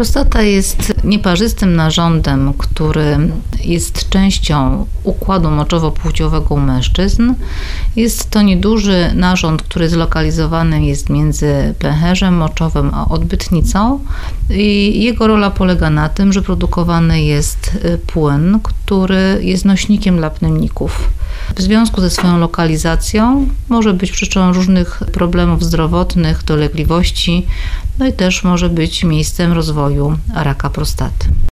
Prostata jest nieparzystym narządem, który jest częścią układu moczowo-płciowego u mężczyzn. Jest to nieduży narząd, który zlokalizowany jest między pęcherzem moczowym a odbytnicą i jego rola polega na tym, że produkowany jest płyn, który jest nośnikiem dla plemników. W związku ze swoją lokalizacją może być przyczyną różnych problemów zdrowotnych, dolegliwości, no i też może być miejscem rozwoju raka prostaty.